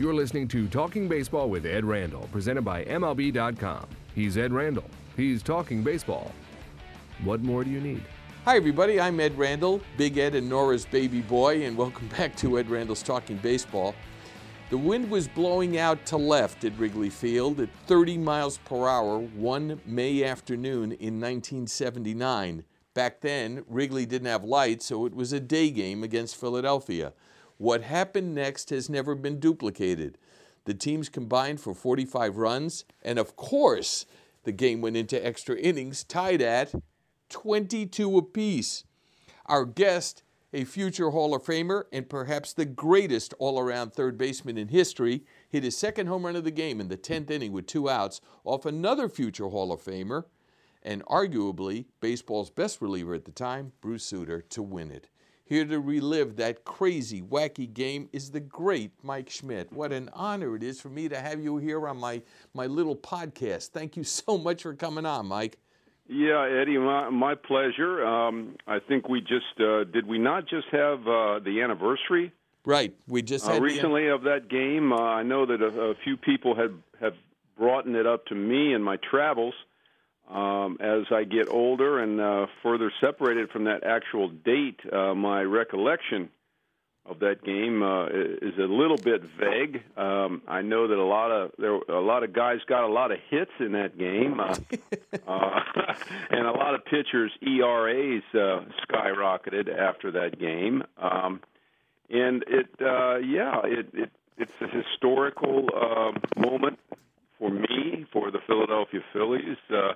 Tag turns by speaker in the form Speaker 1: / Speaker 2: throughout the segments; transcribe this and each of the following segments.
Speaker 1: You're listening to Talking Baseball with Ed Randall, presented by MLB.com. He's Ed Randall. He's talking baseball. What more do you need?
Speaker 2: Hi, everybody. I'm Ed Randall, Big Ed and Nora's baby boy, and welcome back to Ed Randall's Talking Baseball. The wind was blowing out to left at Wrigley Field at 30 miles per hour one May afternoon in 1979. Back then, Wrigley didn't have lights, so it was a day game against Philadelphia. What happened next has never been duplicated. The teams combined for 45 runs, and of course, the game went into extra innings, tied at 22 apiece. Our guest, a future Hall of Famer and perhaps the greatest all-around third baseman in history, hit his second home run of the game in the 10th inning with 2 outs off another future Hall of Famer and arguably baseball's best reliever at the time, Bruce Sutter, to win it. Here to relive that crazy, wacky game is the great Mike Schmidt. What an honor it is for me to have you here on my little podcast. Thank you so much for coming on, Mike.
Speaker 3: Yeah, Eddie, my pleasure. I think we just, did we not just have the anniversary?
Speaker 2: Right, we just had
Speaker 3: recently of that game. I know that a few people have brought it up to me in my travels. As I get older and further separated from that actual date, my recollection of that game is a little bit vague. I know that a lot of guys got a lot of hits in that game, and a lot of pitchers' ERAs skyrocketed after that game. And it's a historical moment for me, for the Philadelphia Phillies.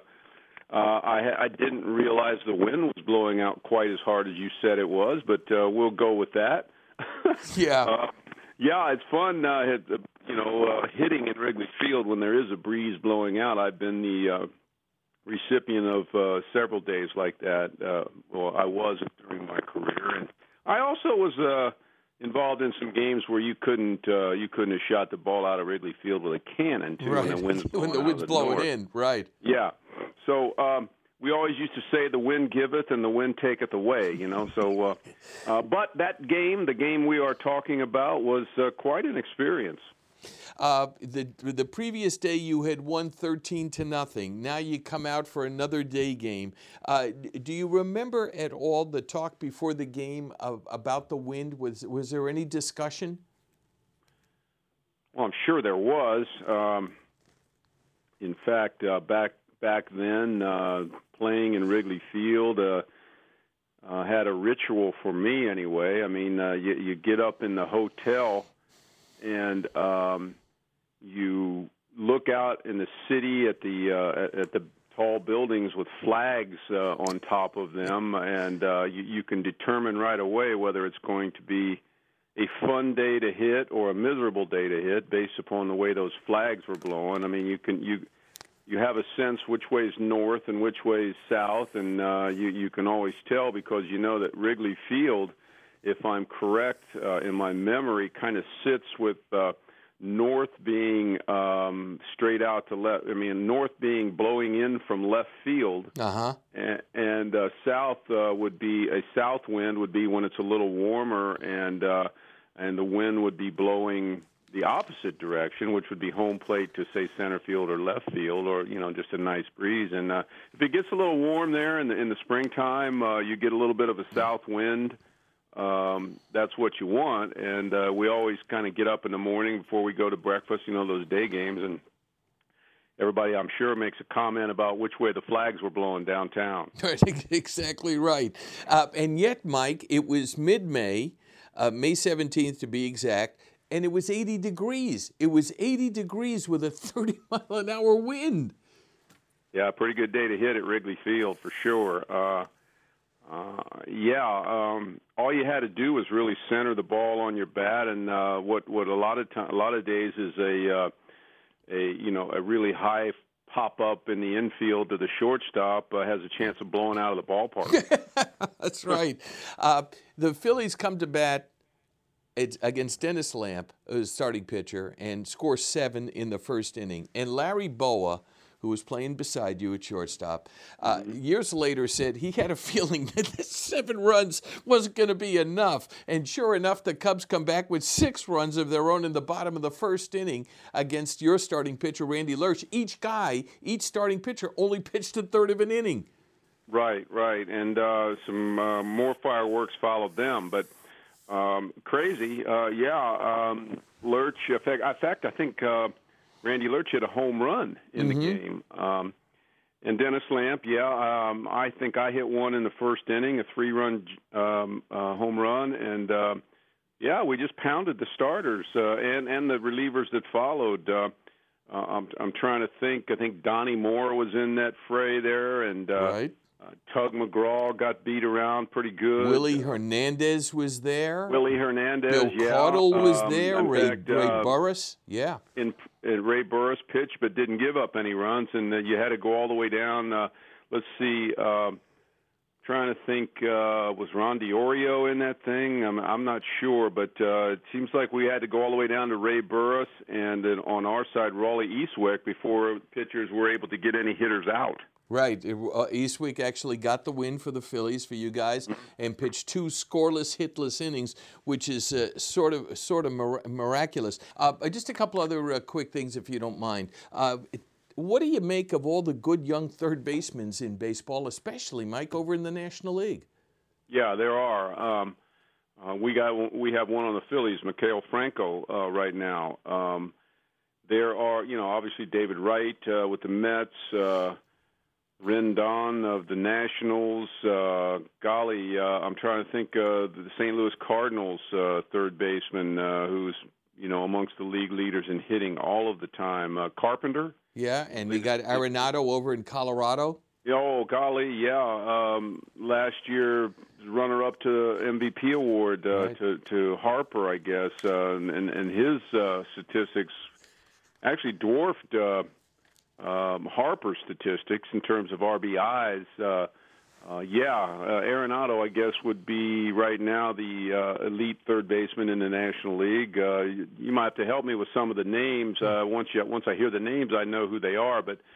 Speaker 3: I didn't realize the wind was blowing out quite as hard as you said it was, but we'll go with that.
Speaker 2: Yeah.
Speaker 3: It's fun, hitting in Wrigley Field when there is a breeze blowing out. I've been the recipient of several days like that. I was during my career, and I also was involved in some games where you couldn't have shot the ball out of Wrigley Field with a cannon too,
Speaker 2: right.
Speaker 3: When the wind's
Speaker 2: blowing in, right?
Speaker 3: Yeah. So we always used to say, "The wind giveth, and the wind taketh away." So, but that game, the game we are talking about, was quite an experience.
Speaker 2: The previous day you had won 13-0. Now you come out for another day game. Do you remember at all the talk before the game about the wind? Was there any discussion?
Speaker 3: Well, I'm sure there was. In fact, back then, playing in Wrigley Field had a ritual for me anyway. I mean, you get up in the hotel and you look out in the city at the tall buildings with flags on top of them, and you can determine right away whether it's going to be a fun day to hit or a miserable day to hit based upon the way those flags were blowing. I mean, you have a sense which way is north and which way is south, and you can always tell because you know that Wrigley Field, if I'm correct in my memory, kind of sits with north being straight out to left. I mean, north being blowing in from left field, and south would be a south wind would be when it's a little warmer, and the wind would be blowing the opposite direction, which would be home plate to, say, center field or left field, or just a nice breeze. And if it gets a little warm there in the springtime, you get a little bit of a south wind. That's what you want. And we always kind of get up in the morning before we go to breakfast, those day games, and everybody, I'm sure, makes a comment about which way the flags were blowing downtown.
Speaker 2: Exactly right. And yet, Mike, it was mid-May, May 17th to be exact, and it was 80 degrees. It was 80 degrees with a 30-mile-an-hour wind.
Speaker 3: Yeah, pretty good day to hit at Wrigley Field for sure. All you had to do was really center the ball on your bat, and what a lot of days is a really high pop up in the infield to the shortstop has a chance of blowing out of the ballpark.
Speaker 2: That's right. The Phillies come to bat against Dennis Lamp, who's starting pitcher, and score 7 in the first inning. And Larry Bowa, who was playing beside you at shortstop, years later said he had a feeling that the 7 runs wasn't going to be enough. And sure enough, the Cubs come back with 6 runs of their own in the bottom of the first inning against your starting pitcher, Randy Lerch. Each starting pitcher only pitched a third of an inning.
Speaker 3: Right. And some more fireworks followed them. But crazy. Lerch, in fact, I think Randy Lerch hit a home run in the game. And Dennis Lamp, I think I hit one in the first inning, a 3-run home run. And, we just pounded the starters and the relievers that followed. I'm trying to think. I think Donnie Moore was in that fray there. And
Speaker 2: right.
Speaker 3: Tug McGraw got beat around pretty good.
Speaker 2: Willie Hernandez was there.
Speaker 3: Bill
Speaker 2: Caudle was there. Ray Burris. Yeah.
Speaker 3: And Ray Burris pitched but didn't give up any runs, and you had to go all the way down. Let's see. Trying to think, was Ron DiOrio in that thing? I'm not sure, but it seems like we had to go all the way down to Ray Burris and then on our side, Raleigh Eastwick before pitchers were able to get any hitters out.
Speaker 2: Right. Eastwick actually got the win for the Phillies, for you guys, and pitched 2 scoreless, hitless innings, which is sort of miraculous. Just a couple other quick things, if you don't mind. What do you make of all the good young third basemen in baseball, especially, Mike, over in the National League?
Speaker 3: Yeah, there are. We have one on the Phillies, Maikel Franco, right now. There are, obviously David Wright with the Mets. Rendon of the Nationals, I'm trying to think the St. Louis Cardinals third baseman who's, amongst the league leaders in hitting all of the time. Carpenter.
Speaker 2: Yeah, and we got Arenado over in Colorado.
Speaker 3: Oh, golly, yeah. Last year, runner-up to MVP award
Speaker 2: right.
Speaker 3: to Harper, I guess, and his statistics actually dwarfed Harper's statistics in terms of RBIs. Arenado, I guess, would be right now the elite third baseman in the National League. You might have to help me with some of the names. Once I hear the names, I know who they are. But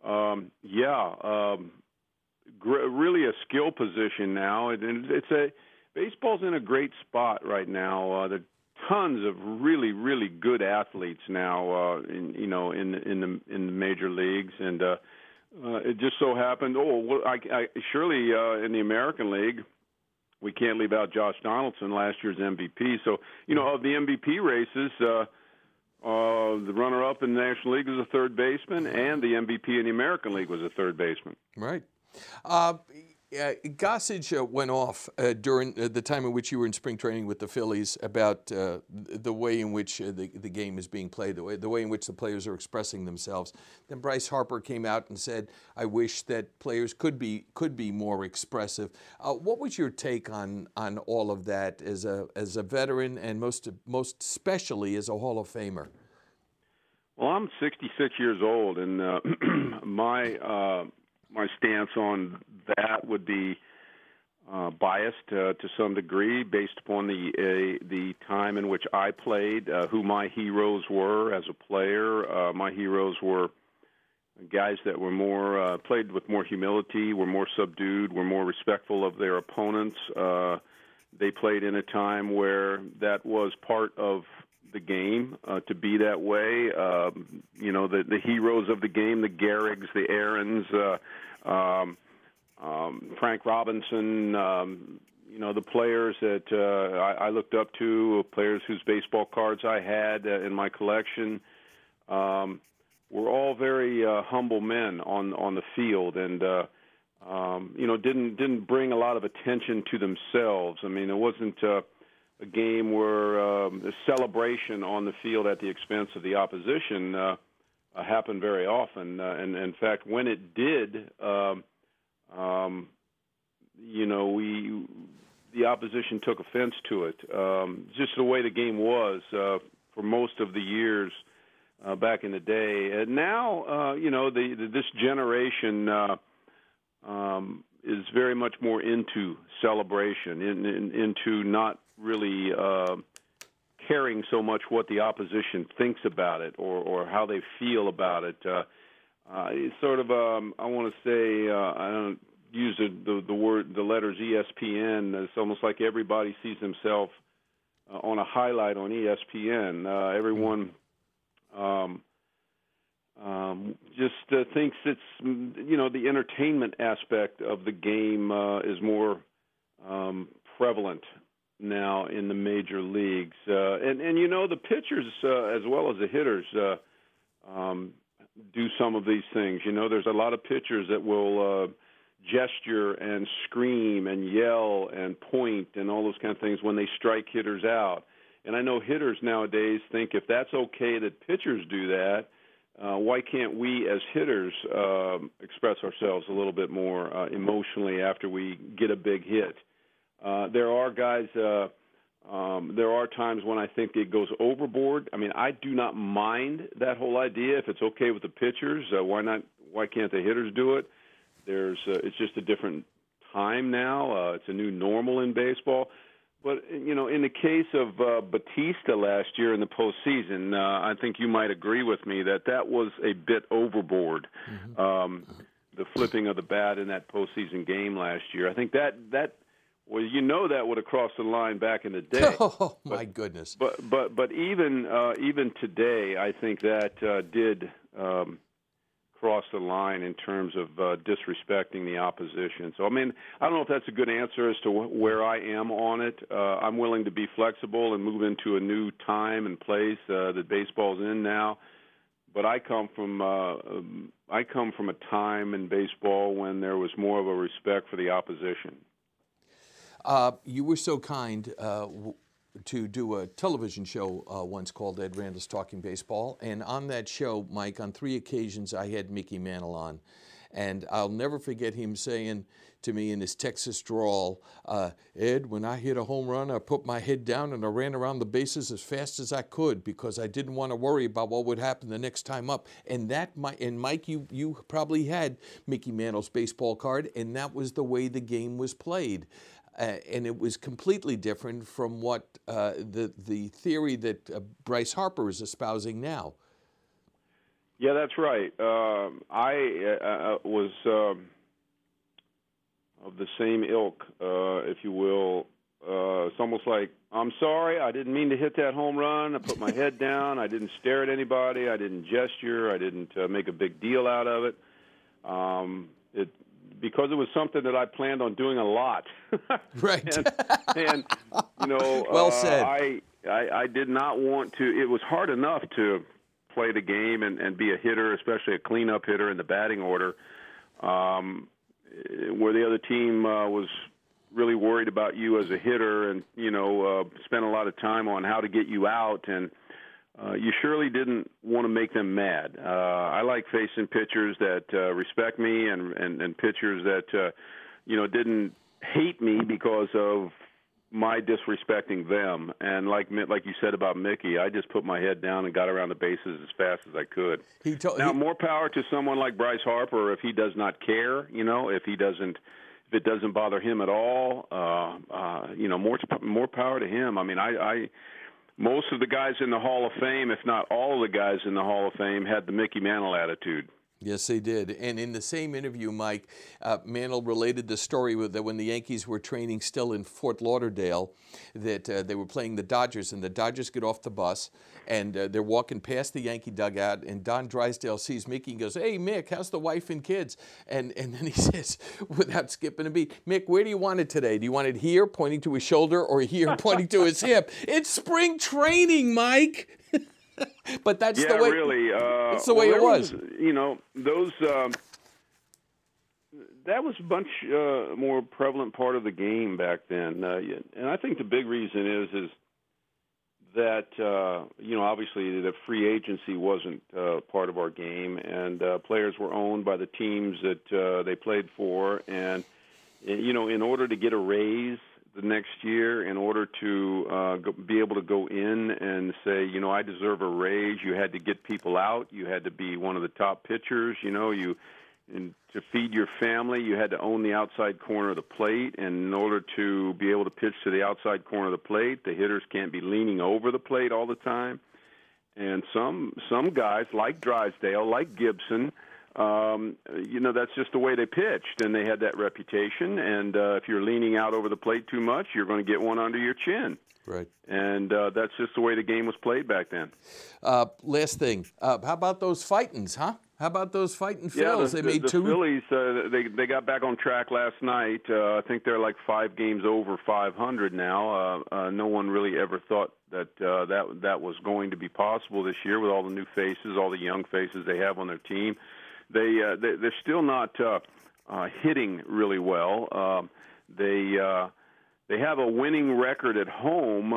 Speaker 3: really a skill position now, and baseball's in a great spot right now. The tons of really, really good athletes now, in the major leagues, and it just so happened. Surely in the American League, we can't leave out Josh Donaldson, last year's MVP. So of the MVP races, the runner-up in the National League was a third baseman, and the MVP in the American League was a third baseman.
Speaker 2: Right. Gossage went off during the time in which you were in spring training with the Phillies about the way in which the game is being played, the way in which the players are expressing themselves. Then Bryce Harper came out and said, "I wish that players could be more expressive." What was your take on all of that as a veteran and most especially as a Hall of Famer?
Speaker 3: Well, I'm 66 years old, and my stance on that would be biased to some degree, based upon the time in which I played, who my heroes were as a player. My heroes were guys that were more played with more humility, were more subdued, were more respectful of their opponents. They played in a time where that was part of the game, to be that way. The heroes of the game, the Gehrigs, the Aarons, Frank Robinson, the players that I looked up to, players whose baseball cards I had in my collection, were all very humble men on the field, and didn't bring a lot of attention to themselves. I mean, it wasn't a game where the celebration on the field at the expense of the opposition happened very often. And in fact, when it did, the opposition took offense to it. Just the way the game was for most of the years back in the day. And now, this generation is very much more into celebration, into not really caring so much what the opposition thinks about it or how they feel about it. It's sort of, I want to say, I don't use the letters ESPN. It's almost like everybody sees himself on a highlight on ESPN. Everyone just thinks it's, the entertainment aspect of the game is more prevalent now in the major leagues. And the pitchers as well as the hitters do some of these things. There's a lot of pitchers that will gesture and scream and yell and point and all those kind of things when they strike hitters out. And I know hitters nowadays think if that's okay that pitchers do that, why can't we as hitters express ourselves a little bit more emotionally after we get a big hit? There are guys, there are times when I think it goes overboard. I mean, I do not mind that whole idea. If it's okay with the pitchers, why can't the hitters do it? It's just a different time now. It's a new normal in baseball. But, in the case of Batista last year in the postseason, I think you might agree with me that was a bit overboard, the flipping of the bat in that postseason game last year. I think that that would have crossed the line back in the day.
Speaker 2: Oh, my goodness.
Speaker 3: But even today, I think that did cross the line in terms of disrespecting the opposition. So, I mean, I don't know if that's a good answer as to where I am on it. I'm willing to be flexible and move into a new time and place that baseball's in now. But I come from a time in baseball when there was more of a respect for the opposition.
Speaker 2: You were so kind to do a television show once called Ed Randall's Talking Baseball. And on that show, Mike, on 3 occasions I had Mickey Mantle on. And I'll never forget him saying to me in his Texas drawl, Ed, when I hit a home run, I put my head down and I ran around the bases as fast as I could because I didn't want to worry about what would happen the next time up. And Mike, you probably had Mickey Mantle's baseball card, and that was the way the game was played. And it was completely different from what the theory that Bryce Harper is espousing now.
Speaker 3: Yeah, that's right. I was of the same ilk, if you will. It's almost like, I'm sorry, I didn't mean to hit that home run. I put my head down. I didn't stare at anybody. I didn't gesture. I didn't make a big deal out of it. Because it was something that I planned on doing a lot.
Speaker 2: Right.
Speaker 3: and
Speaker 2: well said.
Speaker 3: I did not want to. It was hard enough to play the game and be a hitter, especially a cleanup hitter in the batting order, where the other team was really worried about you as a hitter and, spent a lot of time on how to get you out. And you surely didn't want to make them mad. I like facing pitchers that respect me and pitchers that, didn't hate me because of my disrespecting them. And like you said about Mickey, I just put my head down and got around the bases as fast as I could. More power to someone like Bryce Harper if he does not care, if it doesn't bother him at all, more power to him. I mean, most of the guys in the Hall of Fame, if not all of the guys in the Hall of Fame, had the Mickey Mantle attitude.
Speaker 2: Yes, they did. And in the same interview, Mike, Mantle related the story that when the Yankees were training still in Fort Lauderdale, that they were playing the Dodgers, and the Dodgers get off the bus, and they're walking past the Yankee dugout, and Don Drysdale sees Mickey and goes, "Hey, Mick, how's the wife and kids?" And then he says, without skipping a beat, "Mick, where do you want it today? Do you want it here, pointing to his shoulder, or here, pointing to his hip?" It's spring training, Mike. But that's the way.
Speaker 3: Really,
Speaker 2: that's the way it was.
Speaker 3: Those. That was a much more prevalent part of the game back then, and I think the big reason is that obviously the free agency wasn't part of our game, and players were owned by the teams that they played for, and in order to get a raise the next year, in order to be able to go in and say, I deserve a raise, you had to get people out. You had to be one of the top pitchers. And to feed your family, you had to own the outside corner of the plate. And in order to be able to pitch to the outside corner of the plate, the hitters can't be leaning over the plate all the time. And some guys, like Drysdale, like Gibson, That's just the way they pitched, and they had that reputation. And if you're leaning out over the plate too much, you're going to get one under your chin.
Speaker 2: Right.
Speaker 3: And that's just the way the game was played back then.
Speaker 2: Last thing, how about those Fightins, huh? How about those Fightin' Phils?
Speaker 3: Yeah,
Speaker 2: the
Speaker 3: Phillies, they got back on track last night. I think they're like 5 games over 500 now. No one really ever thought that that was going to be possible this year with all the new faces, all the young faces they have on their team. They're still not hitting really well. They have a winning record at home,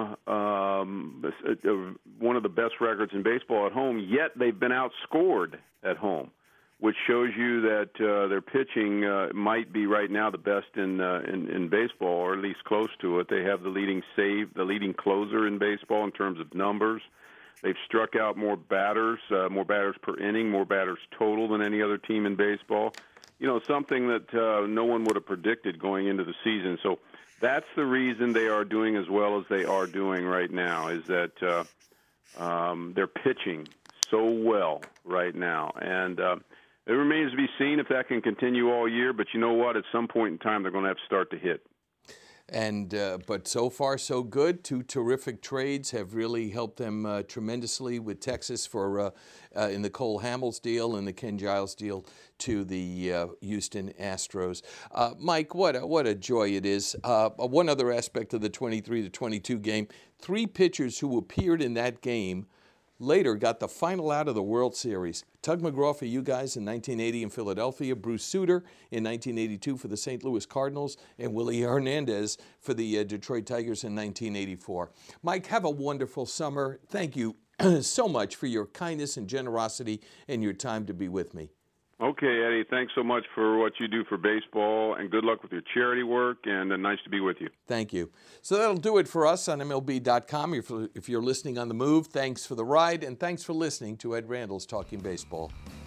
Speaker 3: one of the best records in baseball at home, yet they've been outscored at home, which shows you that their pitching might be right now the best in baseball, or at least close to it. They have the leading closer in baseball in terms of numbers. They've struck out more batters per inning, more batters total than any other team in baseball. Something that no one would have predicted going into the season. So that's the reason they are doing as well as they are doing right now, is that they're pitching so well right now. And it remains to be seen if that can continue all year. But you know what? At some point in time, they're going to have to start to hit.
Speaker 2: And but so far, so good. 2 terrific trades have really helped them tremendously with Texas for in the Cole Hamels deal and the Ken Giles deal to the Houston Astros. Mike, what a joy it is. One other aspect of the 23-22 game: 3 pitchers who appeared in that game later got the final out of the World Series. Tug McGraw for you guys in 1980 in Philadelphia, Bruce Sutter in 1982 for the St. Louis Cardinals, and Willie Hernandez for the Detroit Tigers in 1984. Mike, have a wonderful summer. Thank you so much for your kindness and generosity and your time to be with me.
Speaker 3: Okay, Eddie, thanks so much for what you do for baseball, and good luck with your charity work, and nice to be with you.
Speaker 2: Thank you. So that'll do it for us on MLB.com. If you're listening on the move, thanks for the ride, and thanks for listening to Ed Randall's Talking Baseball.